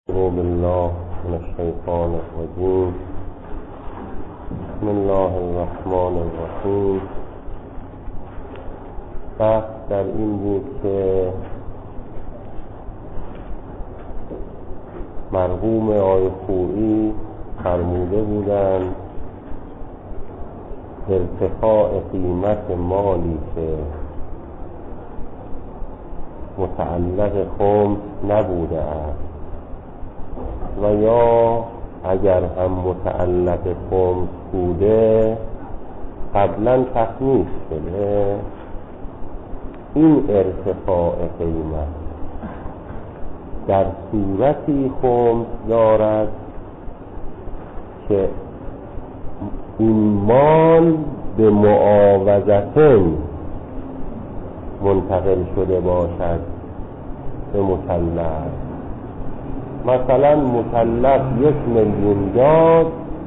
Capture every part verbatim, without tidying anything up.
أعوذ بالله من الشيطان الرجيم. بسم الله الرحمن الرحیم. بحث در این بود که مرحوم آقای خویی فرموده بودند ارتفاع قیمت مالی که متعلق خمس نبوده است و یا اگر هم متعلق خمس بوده قبلا تخمیس شده، این ارتفاع قیمت در صورتی خمس دارد که این مال به معاوضتین منتقل شده باشد به مکلف. مثلا مکلف یک میلیون داد،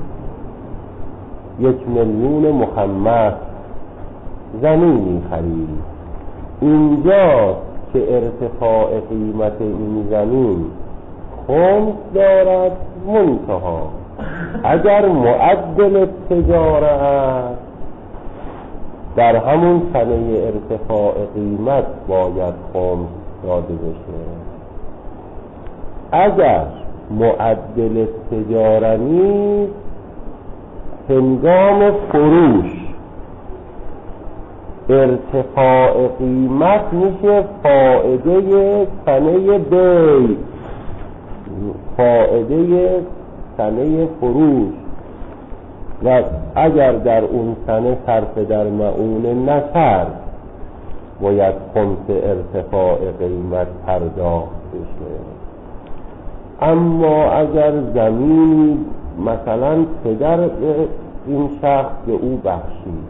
یک میلیون مخمس زمینی خرید. اینجا که ارتفاع قیمت این زمین خمس دارد، منتها اگر معدل تجاره است در همون سنه ارتفاع قیمت باید خمس داده بشه. اگر معدل تجاره نیست، هنگام فروش ارتفاع قیمت میشه فائده سنه بی، فائده سنه فروش، و اگر در اون سنه صرف در معونه نکرد باید خمس ارتفاع قیمت پرداخت بشه. اما اگر زمین مثلا پدر این شخص به او بخشید،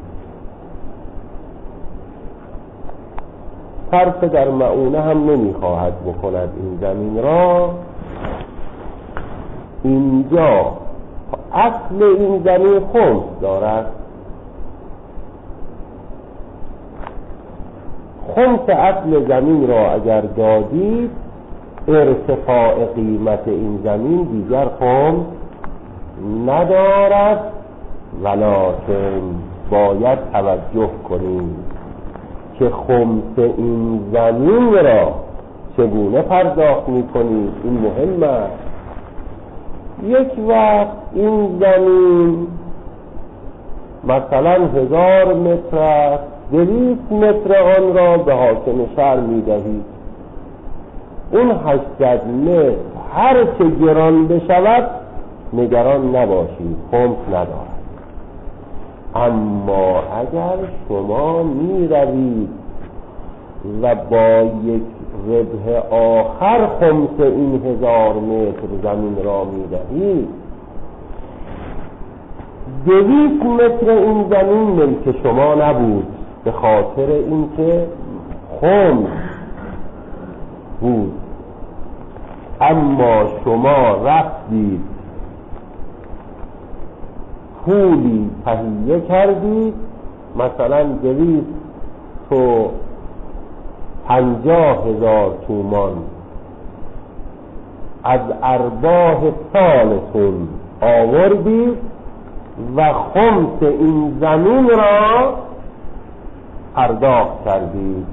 صرف در معونه هم نمیخواهد بکند این زمین را، اینجا اصل این زمین خمس دارد. خمس اصل زمین را اگر دادید، ارتفاع قیمت این زمین دیگر خمس ندارد، ولکن باید توجه کنید که خمس این زمین را چگونه پرداخت میکنید. این مهم است. یک وقت این زمین مثلا هزار متر است، دویست متر آن را به حاکم شهر میدهید. اون هشتصد متر هر چه گران بشود نگران نباشید، خمس ندارد. اما اگر شما می روید و با یک ربح آخر خمس این هزار متر زمین را می دهید، دویست متر این زمین ملک شما نبود، به خاطر اینکه خمس بود، اما شما رفتید پولی تهیه کردید، مثلا دویست و پنجاه هزار تومان از ارباح سالتون آوردید و خمس این زمین را پرداخت کردید.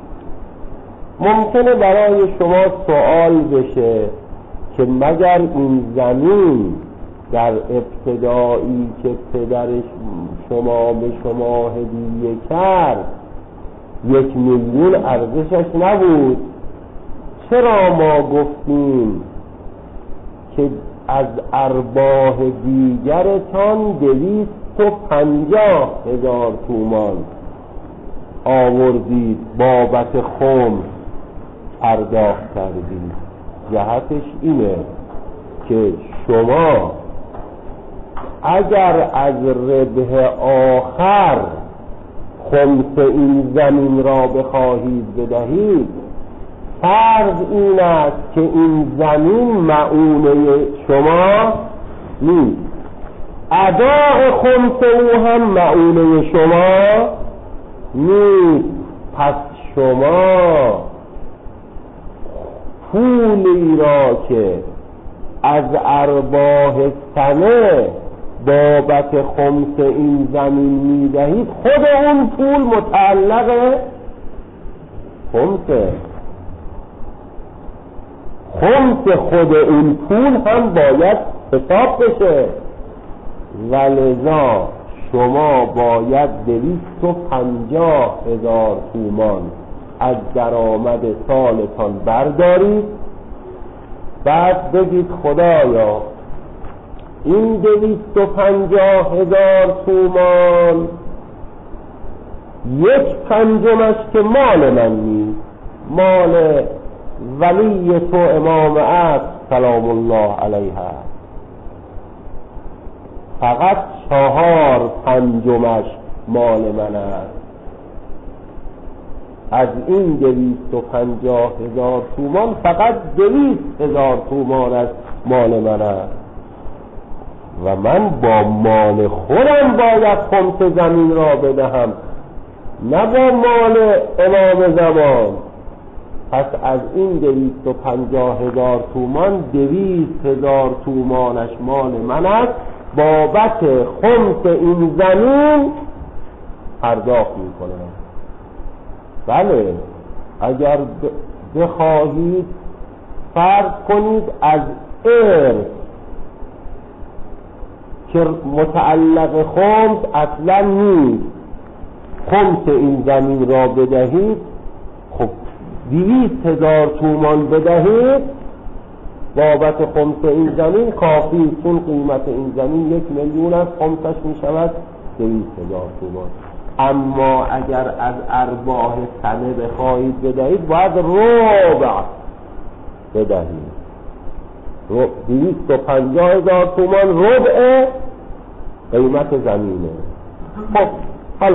ممکنه برای شما سوال بشه که مگر این زمین در ابتدایی که پدرش شما به شما هدیه کرد یک میلیون ارزشش نبود؟ چرا ما گفتیم که از ارباح دیگرتان دویست و پنجاه هزار تومان آوردید بابت خمس پرداخت کردید؟ جهتش اینه که شما اگر از ربح آخر خمس این زمین را بخواهید بدهید، فرض این است که این زمین معونه شما نیست، اداء خمس او هم معونه شما نیست. پس شما پولی را که از ارباح سنه بابت خمس این زمین میدهید، خود اون پول متعلق خمسه. خمس خود اون پول هم باید حساب بشه، ولذا شما باید دویست و پنجاه هزار تومان از درآمد سالتان بردارید، بعد بگید خدایا این دویست و پنجاه هزار تومان یک پنجمش که مال من نیست، مال ولی تو امام عصر سلام الله علیه، فقط چهار پنجمش مال من است. از این دویست و پنجاه هزار تومان فقط دویست هزار تومان از مال من است و من با مال خودم باید خمس زمین را بدهم، نه با مال امام زمان. پس از این دویست و پنجاه هزار تومان دویست هزار تومانش مال من است، بابت خمس این زمین پرداخت میکنم. بله اگر بخواهید فرض کنید از ارث که متعلق خمس اصلا نیست، خمس این زمین را بدهید، خب دویست هزار تومان بدهید بابت خمس این زمین کافی، چون قیمت این زمین یک میلیون است، خمسش می شود دویست هزار تومان. اما اگر از ارباح سنه بخواهید بدهید باید ربع بدهید، دویست و پنجاه هزار تومان ربع قیمت زمینه. خب حالا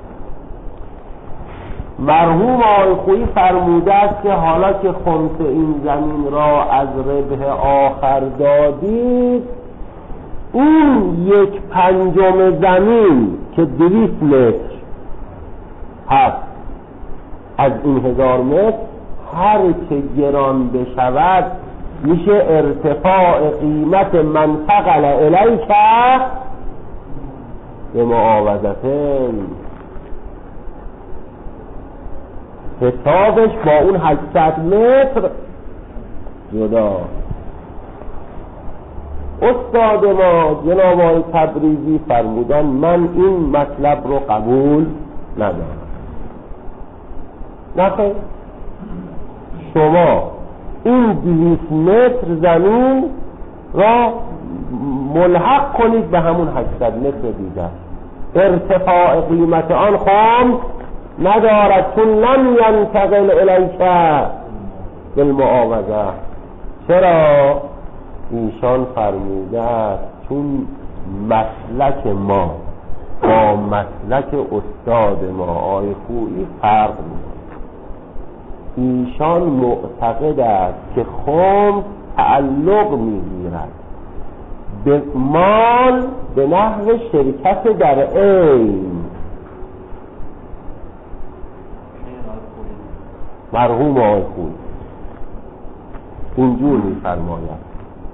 مرحوم آقای خویی فرموده است که حالا که خمس این زمین را از ربح آخر دادید، این یک پنجم زمین که دویست متر هست از این هزار متر، هر که گران بشود میشه ارتفاع قیمت من فقل الیک به معاوضتن، حسابش با اون هشتصد متر جدا. استاد ما جناب آقای تبریزی فرمودن من این مطلب رو قبول ندارم. نخیر، شما این دویست متر زمین را ملحق کنید به همون هشتصد متر دیگر، ارتفاع قیمت آن خمس ندارد، چون لم ینتقل الیک بالمعاوضه. چرا؟ ایشان فرموده است چون مسلک ما با مسلک استاد ما آقای خویی فرق می‌کند. ایشان معتقد است که خمس تعلق می‌گیرد به مال به نحو شرکت در عین. مرحوم آقای خویی اینجور می‌فرماید،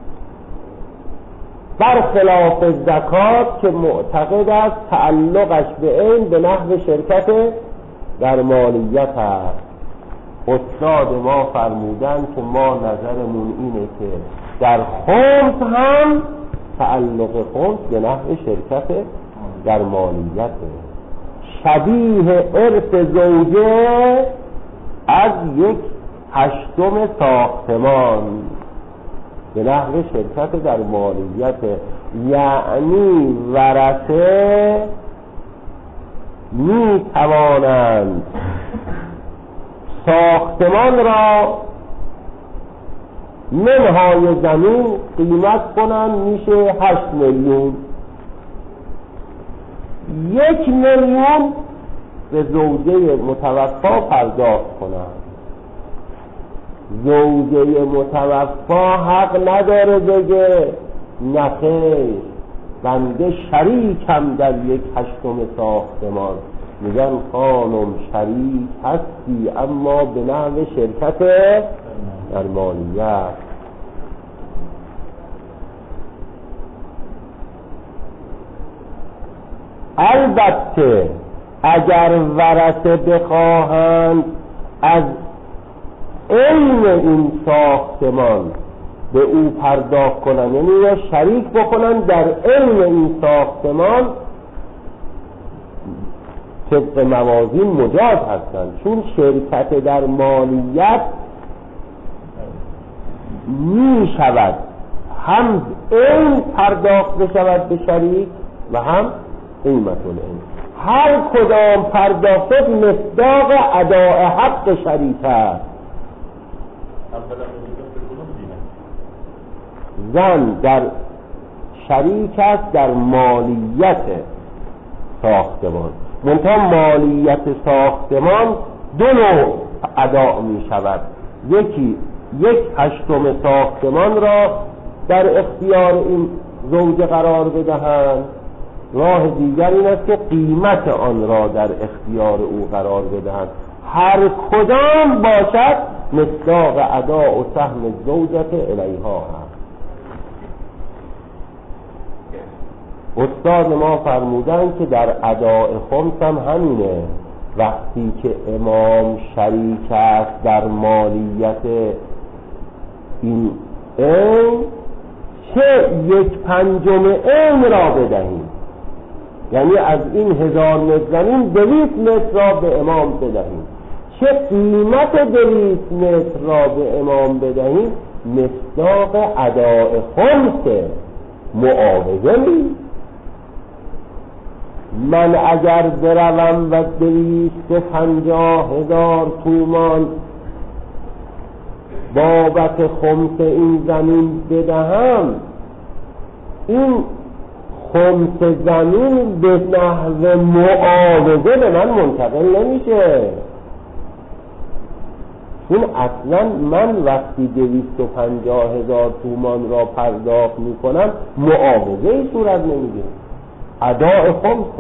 برخلاف زکات که معتقد است تعلقش به عین به نحو شرکت در مالیت است. استاد ما فرمودن که ما نظرمون اینه که در خمس هم تعلق خمس به نحو شرکت در مالیت، شبیه ارث زوجه از یک هشتم ساختمان به نحو شرکت در مالیت، یعنی ورثه می توانند ساختمان را منهای زمین قیمت کنند میشه هشت میلیون، یک میلیون به زوجه متوفا پرداخت کنند. زوجه متوفا حق نداره بگه نخیر بنده شریکم در یک هشتم ساختمان، میگن خانم شریک هستی اما به نحو شرکت در مالیت. البته اگر ورثه بخواهند از عین این ساختمان به او پرداخت کنند، یعنی یا شریک بکنند در عین این ساختمان، طبق موازین مجاز هستند، چون شرکت در مالیت می شود هم عین پرداخت بشود به شریک و هم قیمت العین. هر کدام پرداخت مصداق اداء حق شریک است. زن در شریک است در مالیت ساختمان، منتها مالیت ساختمان دو نوع ادا می شود. یکی یک هشتم ساختمان را در اختیار این زوجه قرار بدهند، راه دیگر این است که قیمت آن را در اختیار او قرار بدهند. هر کدام باشد مصداق ادا و سهم زوجت الیها هست. استاد ما فرمودن که در اداء خمس هم همینه، وقتی که امام شریک است در مالیت این عین، چه یک پنجم عین را بدهیم، یعنی از این هزار متر زمین دویست متر را به امام بدهیم، چه قیمت دویست متر را به امام بدهیم، مصداق اداء خمس معاوضه نیست. من اگر بروم و دویست و پنجاه هزار تومان بابت خمس این زمین بدهم، این خمس زمین به نحو معاوضه به من منتقل نمیشه، چون اصلا من وقتی دویست و پنجاه هزار تومان را پرداخت میکنم معاوضه ای صورت نمیگیره، اداء خمسه.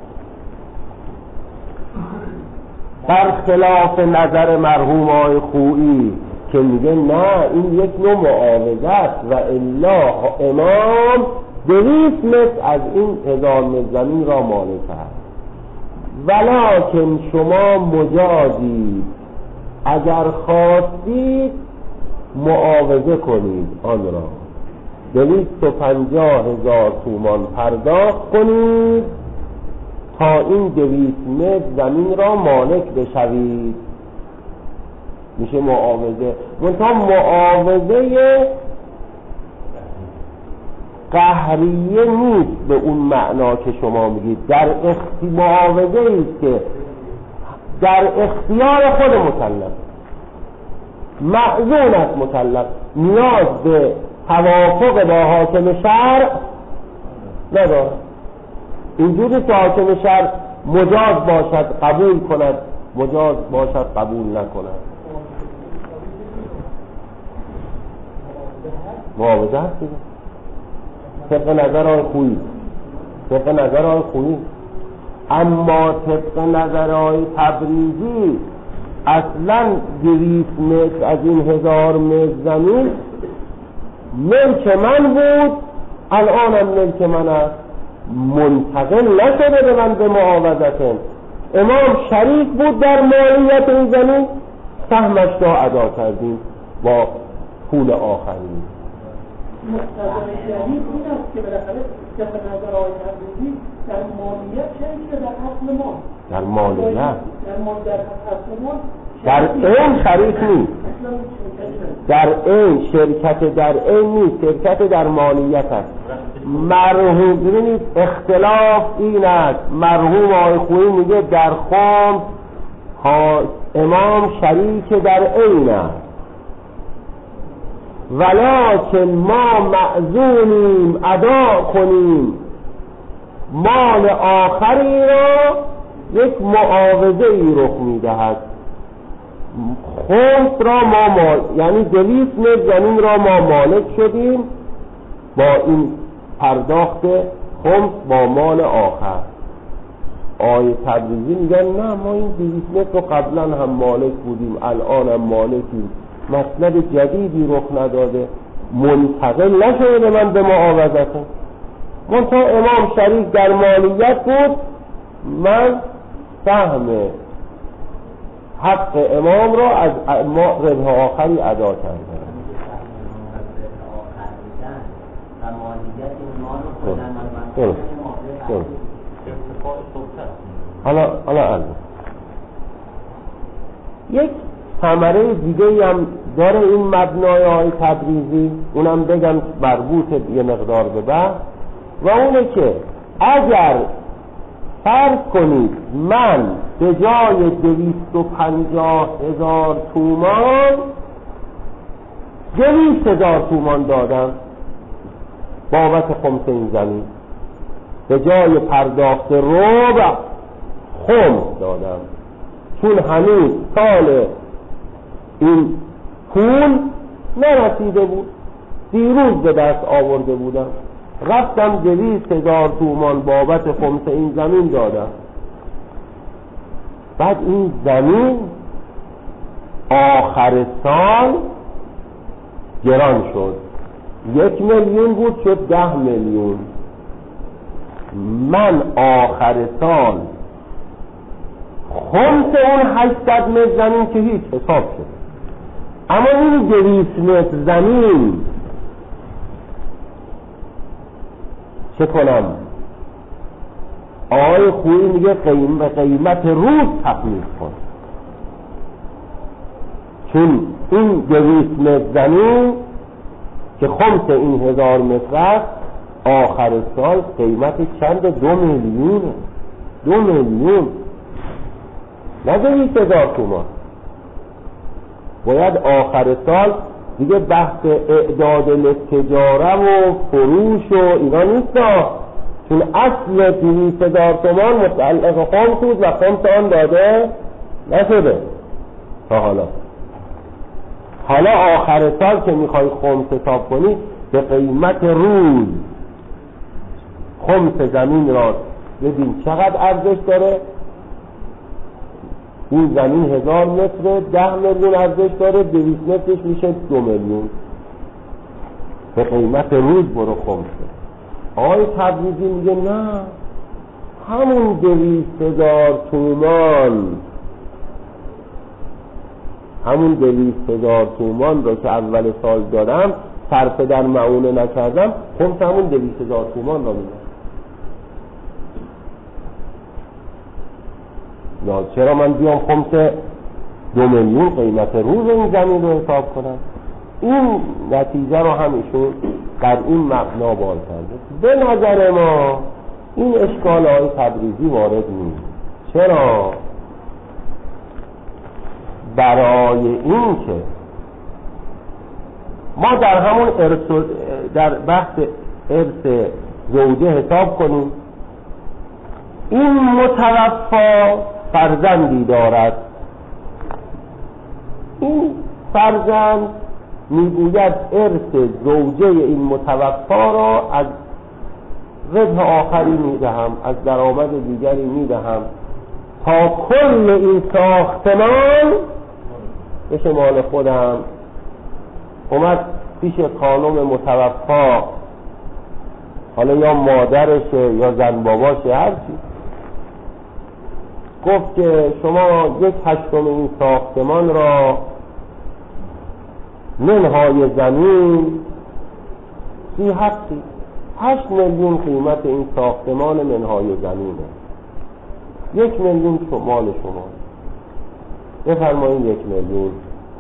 برخلاف نظر مرحوم آقای خویی که میگه نه این یک نوع معاوضه است و الا امام دویست متر از این هزار متر زمین را مالک است، ولکن شما مجازید اگر خواستید معاوضه کنید آن را، دویست و پنجاه هزار تومان پرداخت کنید تا این دویست متر زمین را مالک بشوید، میشه معاوضه. منتها معاوضه قهریه نیست به اون معنا که شما میگید، در اختی... معاوضه ایست که در اختیار خود مکلف، معزون است مکلف، نیاز به توافق با حاکم شرع نداره. اینجوری که حاکم شرع مجاز باشد قبول کند، مجاز باشد قبول نکند. معاوضه هست دیگه، طبق نظر آقای خویی، طبق نظر آقای خویی. اما طبق نظر آقای تبریزی اصلا دویست متر از این هزار متر زمین ملک من بود، الانم ملک من است، منتقل نشده به من به معاوضتن. امام شریک بود در مالیت این زمین، سهمش را ادا کردیم با پول آخرین. مقتضای شریک این است که بالاخره طبق نظر آقای تبریزی در مالیت شریک در اصل ما، در مالیت در مال در اصل ما در این شریک نیست، در این شرکت در این نیست، شرکت در مالیت است. مرحوم ببینید اختلاف این است، مرحوم آقای خویی میگه در خمس امام شریک در این است، ولکن ما معزونیم ادا کنیم مال آخری را، یک معاوضه ای رخ میدهد. خمس را ما مال، یعنی دویست متر زمین را ما مالک شدیم با این پرداخت خمس با مال آخر. آیه تبریزی میگن نه ما این دویست متر رو قبلا هم مالک بودیم، الان هم مالکیم، مطلب جدیدی رخ نداده، منتقل نشده من به معاوضته. منتها امام شریک در مالیت بود، من سهم حق امام را از ربح آخری ادا کردم. حالا حالا الان یک ثمره دیگه هم داره این مبنای های تبریزی، اونم بگم مربوط یه مقدار به بحث، و اونه که اگر فرض کنید من به جای دویست و پنجاه هزار تومان دویست هزار تومان دادم بابت خمس این زمین، به جای پرداخت ربع خمس دادم، چون هنوز سال این پول نرسیده بود، دیروز به دست آورده بودم، رفتم دویست هزار تومان بابت خمس این زمین دادم. بعد این زمین آخر سال گران شد، یک میلیون بود شد ده میلیون. من آخر سال خمس اون هشتصد متر زمین که هیچ حساب شد، اما این دویست متر زمین چه کنم؟ آقای خویی میگه قیم به قیمت روز تخمین کن، چون این دویست متر زمین که خمس این هزار متر است آخر سال قیمت چند؟ دو میلیونه. دو میلیون نه دویست هزار تومان. باید آخر سال دیگه بحث اعداد للتجاره و فروش و اینا نیست، چون اصل دویست هزار تومان متعلق خمس بود و خمس آن داده نشده تا حالا. حالا آخر سال که میخوای خمس حساب کنی به قیمت روز خمس زمین را ببین چقدر ارزش داره. این زمین هزار متر، ده میلیون ارزش داره، دویست مترش میشه دو میلیون. به قیمت روز برو خمسه. آقای تبریزی میگه نه، همون دویست هزار تومان همون دویست هزار تومان را که اول سال دادم صرف در معونه نکردم، خمس همون دویست هزار تومان را میدم. یا چرا من بیام خمس دو میلیون قیمت روز این زمین رو حساب کنم؟ این نتیجه رو همیشون در این مبنا باز کرده. به نظر ما این اشکال های تبریزی وارد نیست. چرا؟ برای این که ما در همون ارث در بحث ارث زوجه حساب کنیم، این متوفا فرزندی دارد، این فرزند میگوید ارث زوجه این متوفا را از ربح آخری میدهم، از درآمد دیگری میدهم تا کل این ساختمان بشه مال خودم. اومد پیش خانم متوفا، حالا یا مادرشه یا زن باباشه هرچی، گفت که شما یک هشتم این ساختمان را منهای زمین سی حقی هشت میلیون قیمت این ساختمان منهای زمینه، یک میلیون مال شما، بفرمایید یک میلیون.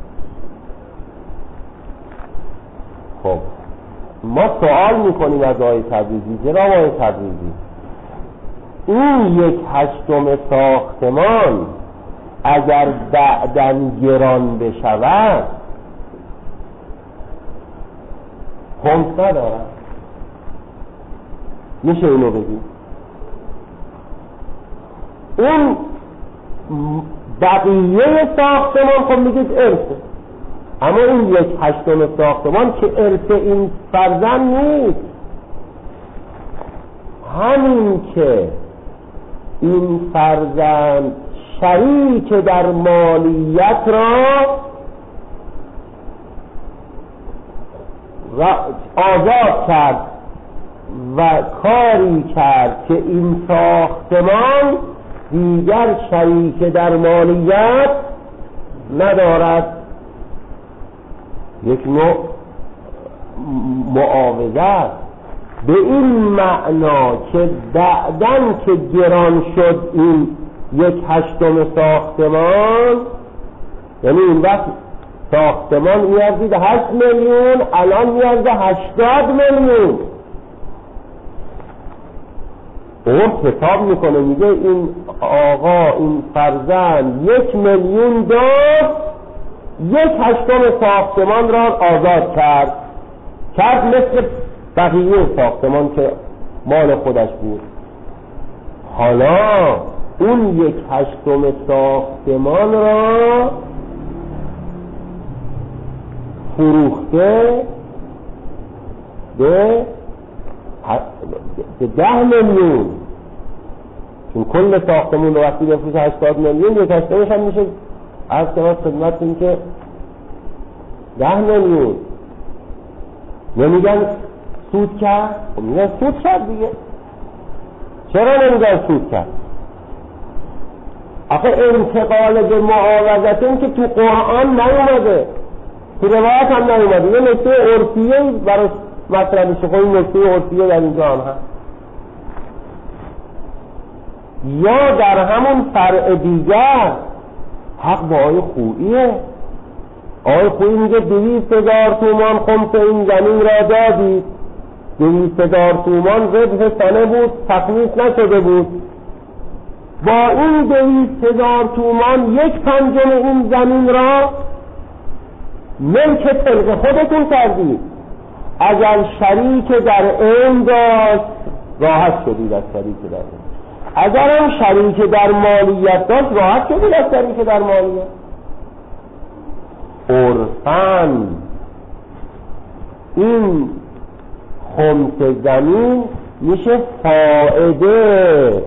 خب ما سوال میکنیم از آقای تبریزی، جناب آقای تبریزی، این یک هشتم ساختمان اگر بعدن گران بشود خمس ندارد، میشه اینو بگیم؟ اون بقیه ساختمان خب میگید ارثه، اما این یک هشتم ساختمان که ارث این فرزند نیست. همین که این فرزند شریک در مالیت را آزاد کرد و کاری کرد که این ساختمان دیگر شریک در مالیت ندارد. یک نوع معاوضه به این معنا که بعدن که گران شد این یک هشتم ساختمان، یعنی این وقت ساختمان میارزید هشت میلیون، الان میارزه هشتاد میلیون. اون حساب میکنه میگه این آقا این فرزند یک میلیون داد، یک هشتم ساختمان را آزاد کرد کرد مثل بقیه ساختمان که مال خودش بود. حالا اون یک هشتم ساختمان را فروخته به به ده میلیون، چون کل ساختمون رو وقتی بفروشه هشتاد میلیون، یک هشتمش هم میشه از کنار خدمتتون که ده میلیون. نمیگن سود کرد؟ میگن سود کرد دیگه. چرا نمیگن سود کرد؟ آخه انتقال به معاوضتون که تو قرآن نیومده، تو روایت هم نیومده. یه نکته عرفیه برای مطلب شما، این نکته عرفیه در اینجا هم هست. یا در همون فرع دیگر حق با آقای خوییه. آقای خویی میگه دویست هزار تومان خمس این زمین را دادید، دویست هزار تومان ربح سنه بود، تخمیس نشده بود. با این دویست هزار تومان یک پنجم این زمین را ملک طلق خودتون کردید. اگر شریک در علم داشت راحت شدید از شریک در علم، اگر هم شریک در مالیت داشت راحت شدید از شریک در مالیت. عرفاً این خمس زمین میشه فائده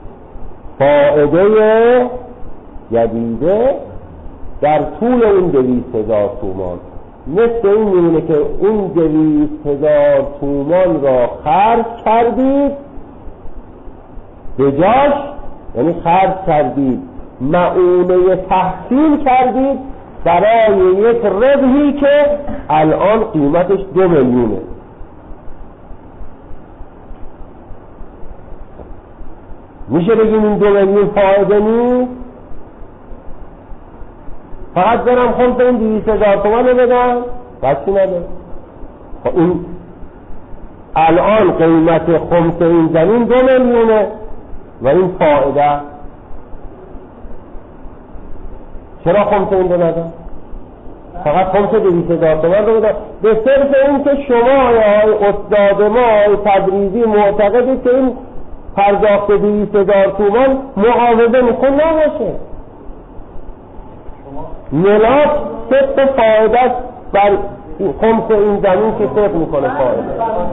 فائده جدیده در طول این دویست هزار تومان. مثل این میمونه که این دویست هزار تومان را خرج کردید به جاش، یعنی خرج کردید معونه تحصیل کردید برای یک ربحی که الان قیمتش دو میلیونه. میشه بگیم این دو میلیون فایده نیست؟ فقط برم خمس این دویست هزار تومان رو بدم بسی نده. خب این الان قیمت خمس این زمین دو میلیونه و این فایده، چرا خمس این رو ندم؟ فقط خمس دویست هزار تومان رو بدم. به صرف این که شما یا استاد ما یا تبریزی معتقدید که این پرداخت دویست هزار تومان معاوضه میخون نباشه. ملاک صدق فایده است بر خمس این زمین که صدق میکنه فایده.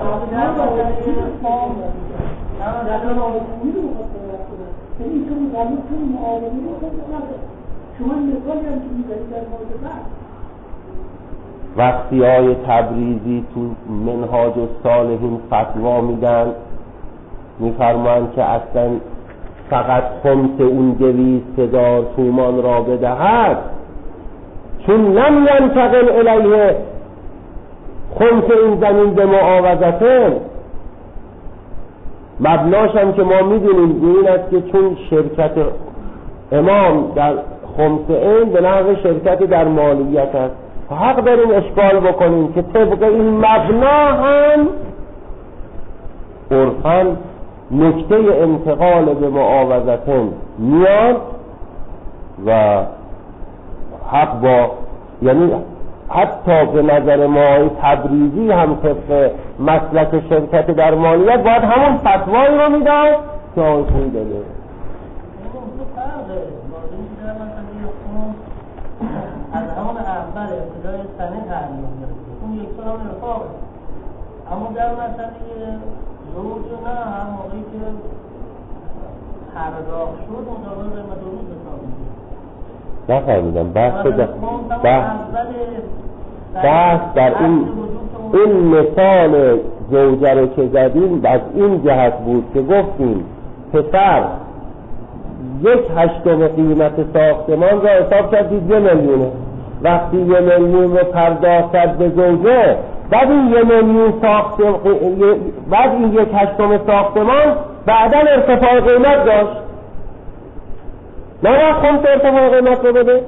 وقتی آیه تبریزی تو منهاج الصالحین فتوا میدن میفرمایند که اصلا فقط خمس اون دویست هزار تومان را بدهد، چون لم ینتقل الیه خمس این زمین به معاوضته. مبناش هم که ما میدونیم این است که چون شرکت امام در خمس این به نحو شرکت در مالیت است، حق داریم اشکال بکنیم که طبق این مبنا هم عرفاً نکته انتقال به معاوضتون میاد و حق با، یعنی حتی به نظر ما تبریزی هم طبق مسلک شرکت در مالیت باید همون فتوایی رو میداد که آقای خویی داده. از همون اول ابتدای سنه تعلیم می‌کنه اون یک سال هم رفاقه، اما در مسئله زوج نه هم موقعی که پرداخت شد مطابق قیمت روز حساب میشه. نفهمیدم بحث بحث در این این مثال زوجه رو که زدیم از این جهت بود که گفتیم پسر یک هشتم قیمت ساختمان را حساب کردید یه میلیونه. وقتی یه میلیون رو پرداخت کرد به زوجه، بعد این یه میلیون ساخت بعد این یک هشتم ساختمان بعدا ارتفاع قیمت داشت، نه نه خمس ارتفاع قیمت رو بده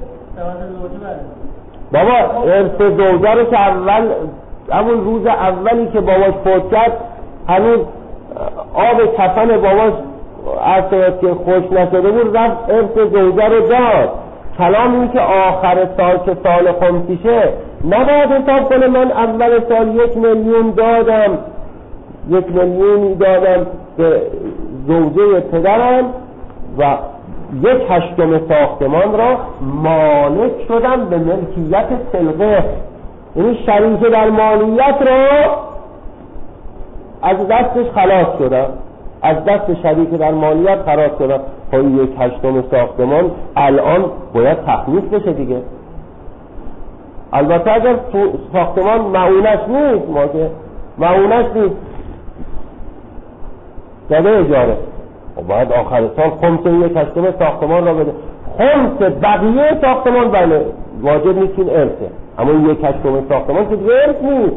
بابا. ارث زوجه رو که اول همون روز اولی که باباش فوت کرد هنوز آب کفن باباش عرض که خوش نشده بود، رفت ارث زوجه رو داد. کلام این که آخر سال که سال خمسیشه نباید حساب کنه من اول سال یک میلیون دادم یک میلیونی دادم به زوجه پدرم و یک هشتم ساختمان را مالک شدم به ملکیت سلقه، یعنی شریک در مالیت را از دستش خلاص شدم، از دست شریک در مالیت خلاص شدم. خب یک هشتم ساختمان الان باید تخمیس بشه دیگه. البته اگر ساختمان معونش نیست، ما که معونش نیست داده اجاره، باید آخر سال خمس یک هشتم ساختمان را بده. خمس بقیه ساختمان بله واجب نیست، این ارثه، اما یک هشتم ساختمان که ارث نیست.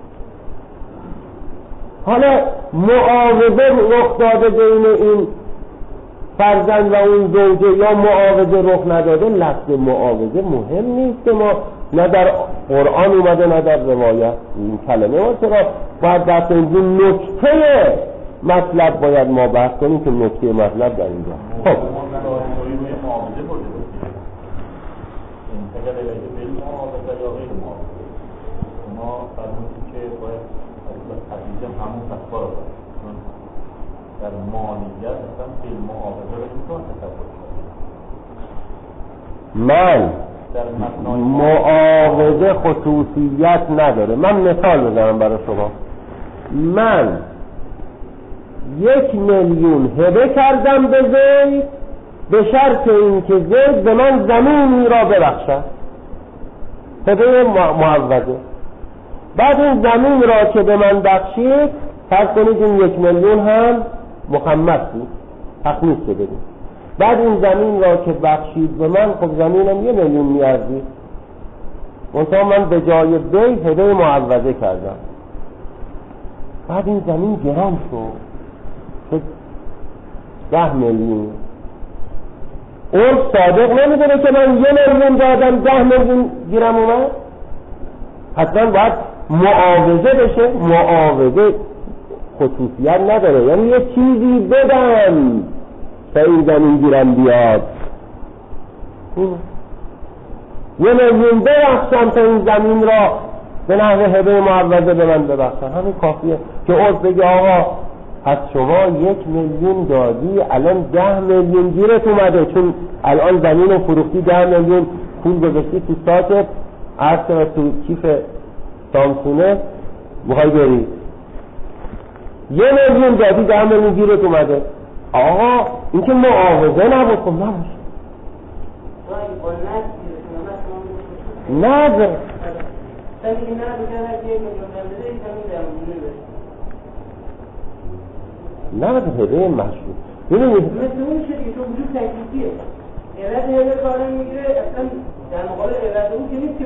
حالا معاوضه رخ داده بین این فرزند و اون زوجه یا معاوضه رخ نداده، لفظ معاوضه مهم نیست که ما نه در قرآن اومده نه در روایت این کلمه. ما چرا باید در این نکته مطلب باید ما بحث کنیم که نکته مطلب در اینجا. خب در مالیت اصلا فیل معاوضه رو میتون تصور من معاوضه خصوصیت نداره. من مثال بزنم برای شما. من یک میلیون هبه کردم به زید به شرط اینکه زید به من زمینی را ببخشد، هبه معوضه. بعد این زمین را که به من بخشید فرض کنید این یک میلیون هم مخمس بود، تخمیس شده بود. بعد این زمین را که بخشید به من، خب زمینم یه میلیون میارزید، منتها من به جای بی هبه معوضه کردم. بعد این زمین گران شد ده میلیون. اون صادق نمیدونه که من یه میلیون دادم ده میلیون گیرم اومد؟ حتما باید معاوضه بشه. معاوضه خصوصیت نداره، یعنی یه چیزی بدم تا این زمین گیرم بیاد، یه میلیون ببخشم تا این زمین را به نحو هبه معوضه به من ببخشن، همین کافیه که عرض بگه آقا پس شما یک میلیون دادی الان ده میلیون گیرت اومده، چون الان زمین رو فروختی ده میلیون پول گذاشتی تو ساکت، عرض تو کیف سامسونه بخوای بری یه میلیون دادی ده میلیون گیرت اومده. آقا این که معاوضه نبود، خب نباشه نده نده هده مشروع ببینید مثل اون شدی تو وجود تکلیفیه، ایراد هده کاره میگیره اصلا در مقابل ایراد اون که نیست که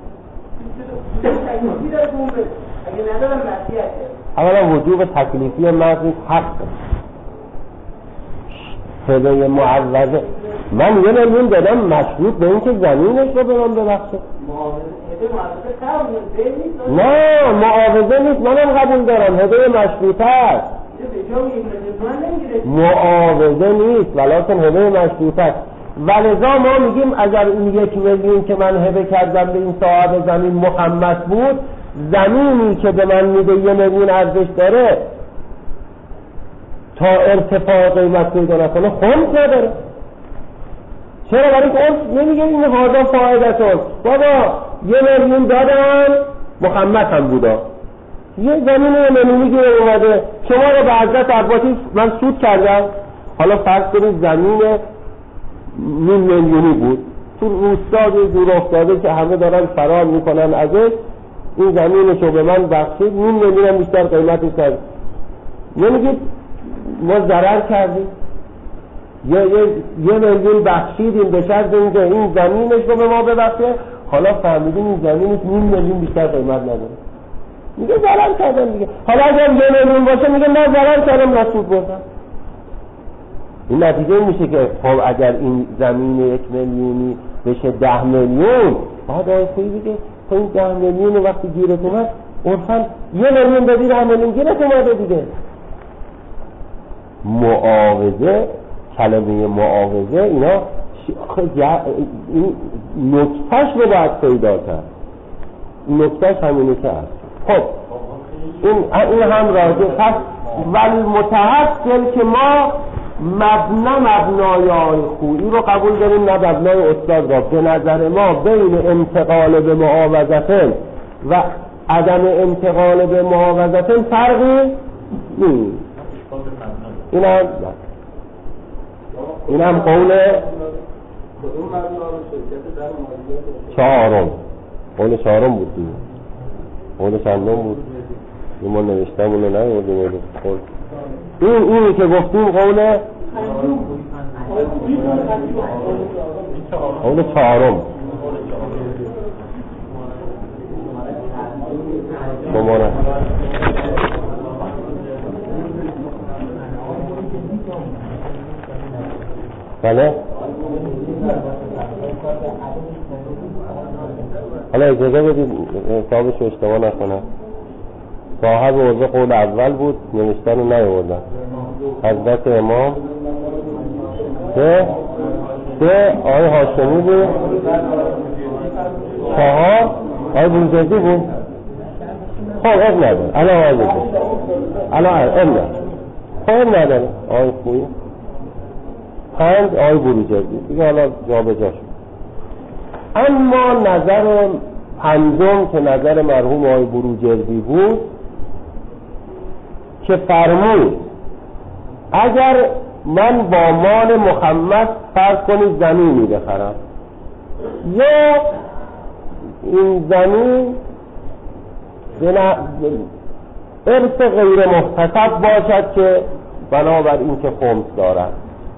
تکلیفی داره که اون بده، اگه ندارم معصیت کرد. اولا وجوب تکلیفی مرد حق هده معوضه. من یه میلیون دادم مشروط به این که زمینش رو به من ببخشه. نه معاوضه نیست، منم قبول دارم هده مشروطه است، معاوضه نیست ولیکن هده مشروطه است. ولذا ما میگیم اگر این یک میلیون که من هبه کردم به این صاحب زمین مخمس بود، زمینی که به من میده یه میلیون ارزش داره تا ارتفاع قیمت پیدا نکنه خمس نداره. چرا؟ برای که اون نمیگه این هادا فایدتون بابا یه میلیون دادم مخمس هم بودا، یه زمین یه میلیونی گیره اومده، شما رو به حضرت عباسی من سود کردم، حالا فرض کنید زمین نیم میلیونی بود تو روستا دور افتاده که همه دارن فرار میکنن ازش، این زمینشو به من بخشید نیم میلیون هم بیشتر قیمتش کرد، نمیگید ما ضرر کردیم؟ یه, یه, یه میلیون بخشیدیم به شرط اینکه این زمینش رو به ما ببخشه، حالا فهمیدیم این زمینش نیم میلیون بیشتر قیمت نداره، میگه ضرر کردم دیگه. حالا اگر یه میلیون باشه میگه نه ضرر کردم نه سود بردم. این نتیجه میشه که خب اگر این زمین یک میلیونی بشه ده میلیون، بعد آقای خویی بگه تو این ده میلیون وقتی گیرت اومد عرفاً یه میلیون دادی ده میلیون گیرت اومده دیگه. معاوضه، کلمه معاوضه اینا این نکتهش رو باید پیدا کرد، نکتهش همینه که هست. خب این, این هم راجع پس ولی متحصل که ما مبنا مبنای آقای خویی رو قبول داریم نه مبنای استاد را. به نظر ما بین انتقال به معاوضتن و عدم انتقال به معاوضتن فرقی نیست. این هم این هم قول چهارم، قول چهارم بود دیگه. قول چندم بود این ما نوشتم اونو نمیدیم. این اینی که گفتیم قول قول چهارم شماره بله. حالا اجازه بدید حسابش رو اشتباه نکنم. صاحب عرضه قول اول بود، نوشتن رو نیاوردن. حضرت امام سه سه آقای هاشمی بود، چهار آقای بروجردی بود. خب اب نداره الان آقای بروجردی الان اب نداره خب اب نداره آقای خویی پنج آقای بروجردی دیگه حالا جا به جا شد. اما نظر پنجم که نظر مرحوم آقای بروجردی بود که فرمود اگر من با مال محمد فرض کنید زمینی بخرم یا این زمین ارث غیر محتسب باشد که بنابر این که خمس دارد،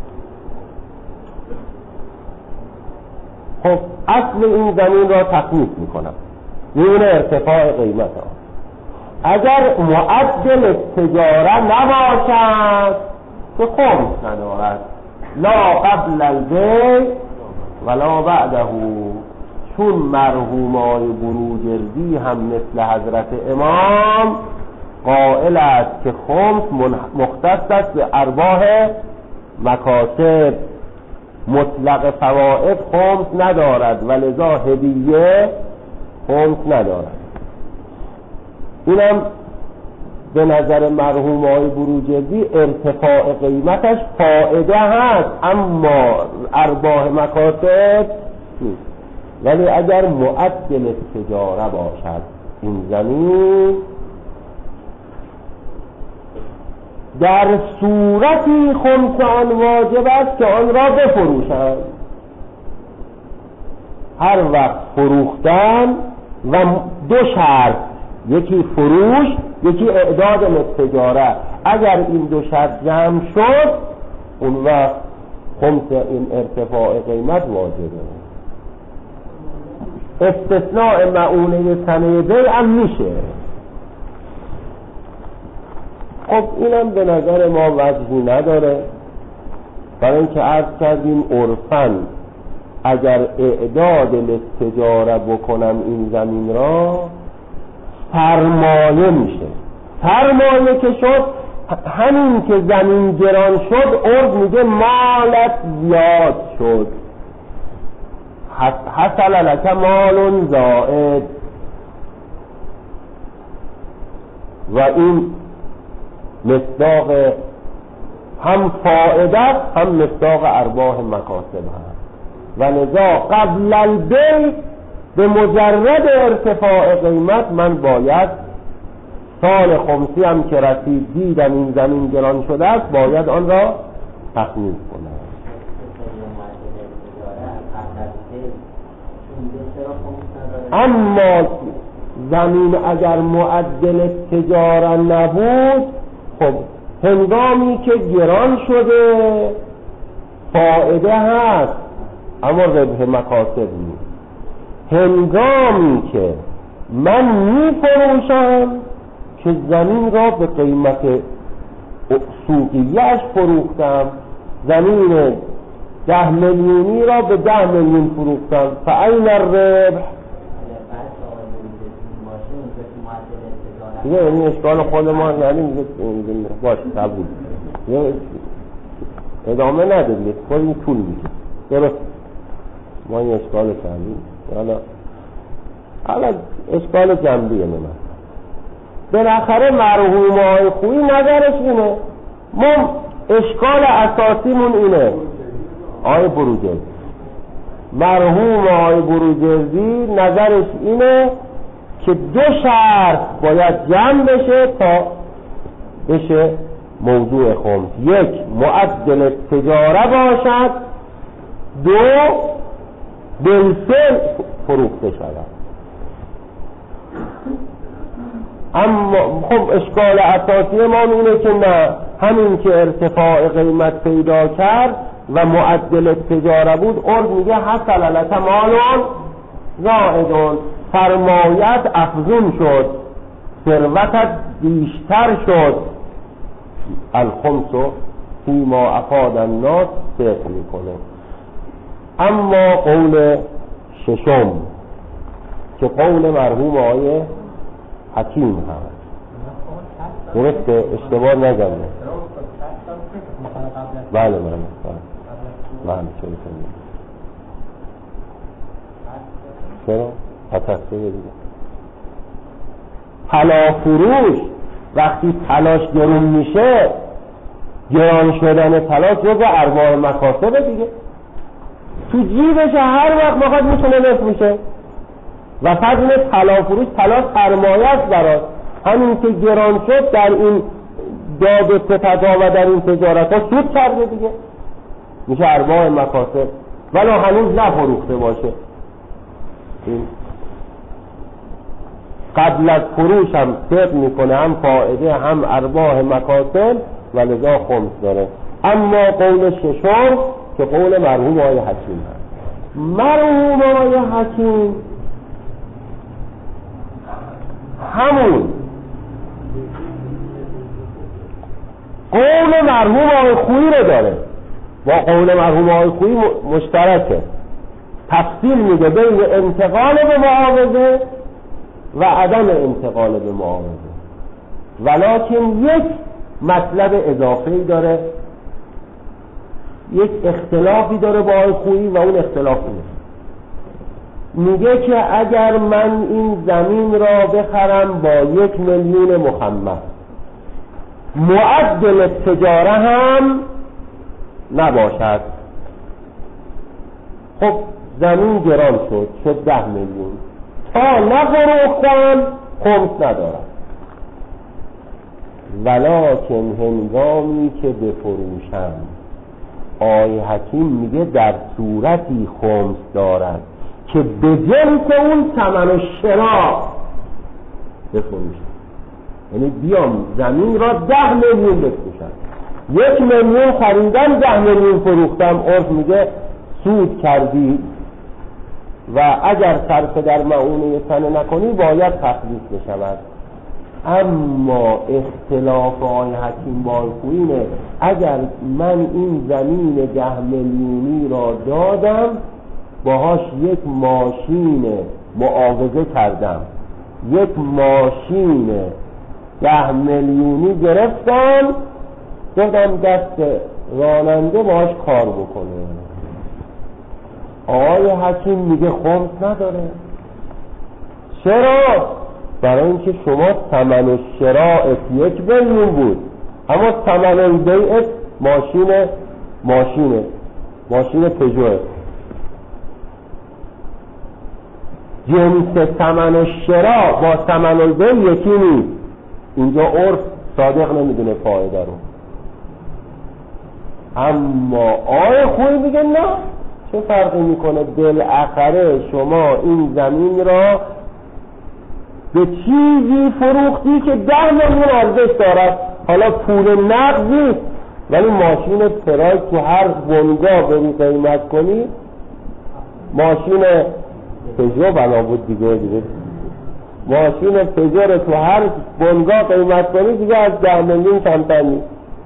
خب اصل این زمین را تخمیس میکنم، میونه ارتفاع قیمت ها. اگر معدل تجاره نباشد که خمس ندارد، لا قبل البیع ولا بعده، چون مرحوم آقای بروجردی هم مثل حضرت امام قائل است که خمس مختص است به ارباح مکاسب، مطلق فوائد خمس ندارد و لذا هدیه خمس ندارد. اینم به نظر مرحوم آقای بروجردی ارتفاع قیمتش فائده هست اما ارباح مکاسب نیست. ولی اگر معدل تجاره باشد این زمین در صورتی خمس آن واجب است که آن را بفروشند. هر وقت فروختن و دو شرط، یکی فروش یکی اعداد للتجاره، اگر این دو شرط جمع شد اون وقت خمس این ارتفاع قیمت واجبه. استثناء معونه سنه بیع هم میشه. خب اینم به نظر ما وجهی نداره، برای اینکه عرض کردیم عرفاً اگر اعداد للتجاره بکنم این زمین را سرمایه میشه. سرمایه که شد همین که زمین گران شد عرف میگه مالت زیاد شد، حصل لک مال زائد، و این مصداق هم فائده هم مصداق ارباح مکاسب هست. و لذا قبل البیع به مجرد ارتفاع قیمت من باید سال خمسی هم که رسید دیدم این زمین گران شده است باید آن را تخمین کنم. اما زمین اگر معدل تجاره نبود، خب هنگامی که گران شده فایده هست اما ربح مکاسب نیست. هنگامی که من میفروشم که زمین را به قیمت سوقیه‌اش فروختم، زمین ده میلیونی را به ده میلیون فروختم، فأین الربح؟ دیگه این اشکال خود ما یعنی میگه باشه قبول ادامه ندارید، خود این طول میشه. درست ما این اشکال کردیم. حالا حالا اشکال جنبیه من بالاخره مرحوم آقای خویی نظرش اینه، ما اشکال اساسیمون اینه. آقای بروجردی مرحوم آقای بروجردی نظرش اینه که دو شرط باید جمع بشه تا بشه موضوع خمس. یک، معدل تجاره باشد، دو، بالفعل فروخته شود. اما خب اشکال اساسی ما اینه که نه، همین که ارتفاع قیمت پیدا کرد و معدل تجاره بود، عرض میگه حصل لک مال زائد، سرمایت افزون شد، ثروتت بیشتر شد. الخمس فیما افاد الناس صدق میکنه. اما قول ششم که قول مرحوم آقای حکیم هست، درسته؟ اشتباه نگم. بله بله بله چرا چرا پتسته دیگه طلا فروش وقتی طلاش گرون میشه، گران شدن طلا جزء ارباح مکاسب دیگه، تو جیبش هر وقت بخواد میتونه بفروشه. و فضل طلا فروش، طلا سرمایه است براش، همین که گران شد در این داد و ستدها و در این تجارت ها سود کرده دیگه، میشه ارباح مکاسب ولو هنوز نفروخته باشه. این قبل از فروش هم صدق میکنه، هم فائده هم ارباح مکاسب و لذا خمس داره. اما قول ششم که قول مرحوم آقای حکیم هست. مرحوم آقای حکیم همون قول مرحوم آقای خویی رو داره، با قول مرحوم آقای خویی مشترکه. تفصیل میده بین انتقال به معاوضه و عدم انتقال به معاوضه، ولکن یک مطلب اضافه‌ای داره، یک اختلافی داره با آقای خویی و اون اختلاف اینه، میگه که اگر من این زمین را بخرم با یک میلیون مخمس، معدل تجاره هم نباشد، خب زمین گران شد شد ده میلیون، تا نفروختم خمس ندارم. ولکن هنگامی که بفروشم، آقای حکیم میگه در صورتی خمس دارد که به جنس اون ثمن و شراء بفروشم، یعنی بیام زمین را ده میلیون بفروشم، یک میلیون خریدم ده میلیون فروختم، عرف میگه سود کردی و اگر صرف در معونه سنه نکنی باید تخلیص بشود. اما اختلاف آقای حکیم با خوینه، اگر من این زمین ده میلیونی را دادم، باهاش یک ماشین معاوضه کردم، یک ماشین ده میلیونی گرفتم دادم دست راننده باهاش کار بکنه، آقای حکیم میگه خمس نداره. چرا؟ برای اینکه شما ثمن شراء یک میلیون بود، اما ثمن بیع ماشین ماشینه ماشین پژو، جنس ثمن شراء با ثمن بیع یکی نیست. اینجا عرف صادق نمیدونه فایده رو، اما آقای خویی میگه نه، چه فرقی میکنه، بالاخره شما این زمین را به چیزی فروختی که ده میلیون ارزش دارد، حالا پول نقد نیست ولی ماشین تراک تو هر بنگاه بری قیمت کنی، ماشین پژو بنا بود دیگه دیگه ماشین پژو رو تو هر بنگاه قیمت کنی دیگه از ده میلیون کمتر نیست.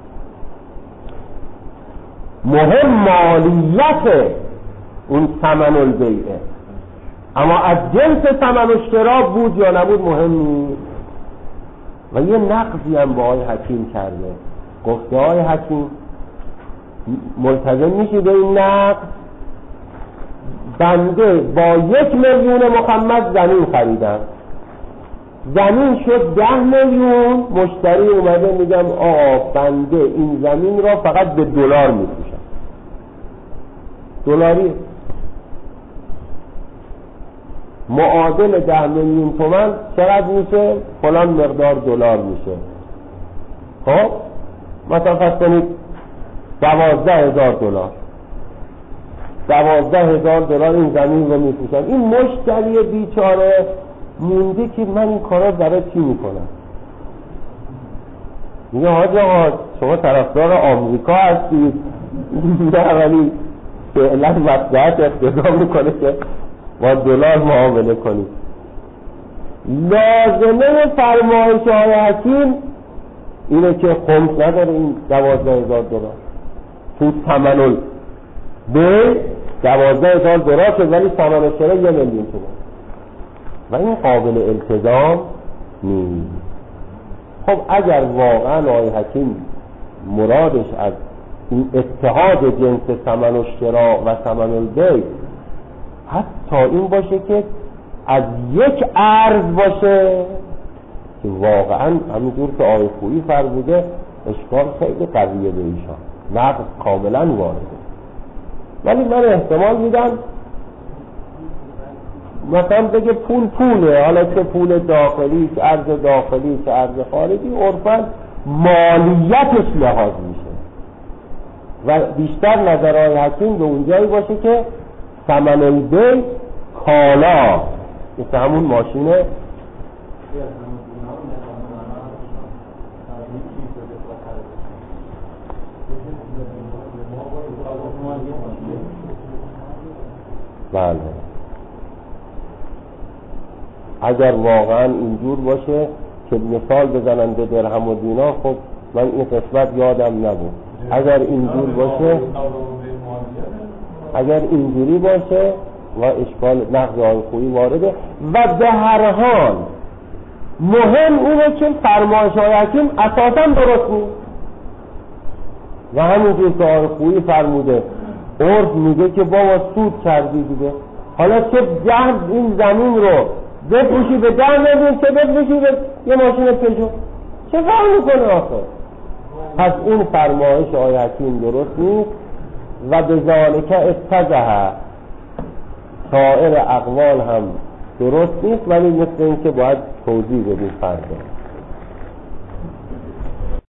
مهم مالیت اون ثمن البیعه، اما از جنس ثمن اشترا بود یا نبود مهم نیست. و یه نقضی هم با آقای حکیم کرده، گفته آقای حکیم ملتزم میشی به این نقض، بنده با یک میلیون محمد زمین خریدم، زمین شد ده میلیون، مشتری اومده میگم آقا بنده این زمین را فقط به دلار میفروشم، دلاری معادل ده میلیون تومان چقدر میشه؟ فلان مقدار دلار میشه. خب مثلا فرض کنید دوازده هزار دلار، دوازده هزار دلار این زمین رو میفروشم. این مشتری بیچاره مونده که من این کارا برای چی میکنم؟ میگه حاج آقا شما طرفدار آمریکا هستید، نه ولی فعلا مصلحت اقتضا میکنه که با دلار معامله کنید. لازمه فرمایش های حکیم اینه که خمس نداره این دوازده هزار دلار تو ثمن به دوازده هزار دلار شد، ولی ثمن اشترا یه میلیون تومان و این قابل التزام نیست. خب اگر واقعا آقای حکیم مرادش از این اتحاد جنس ثمن اشترا و ثمن البیع حتی این باشه که از یک ارز باشه که واقعا همینجور که آقای خویی فرموده اشکال خیلی قویه به ایشان، نقض کاملا وارده. ولی من احتمال میدم مثلا بگه پول پوله، حالا چه پول داخلی چه ارز داخلی چه ارز خارجی، عرفاً مالیتش لحاظ میشه و بیشتر نظرهای حکیم به اونجایی باشه که ثمن البیع کالا مثل همون ماشینه بله. اگر واقعا اینجور باشه که مثال بزنن به درهم و دینار، خب من این قسمت یادم نبود. اگر اینجور باشه اگر اینجوری باشه و اشکال نقض آقای خویی وارده. و به هر حال مهم اینه که فرمایش های حکیم اساسا درست نیست و همینجور که آقای خویی فرموده عرف میگه که بابا سود کردی دیگه، حالا چه جهد این زمین رو بفروشی به ده میلیون چه بفروشی به یه ماشین پژو، چه فرق میکنه آخه؟ پس این فرمایش آقای حکیم درست نیست و به ذالک اتجه سایر اقوال هم درست نیست، ولی مثل این که باید توضیح بدیم فرده.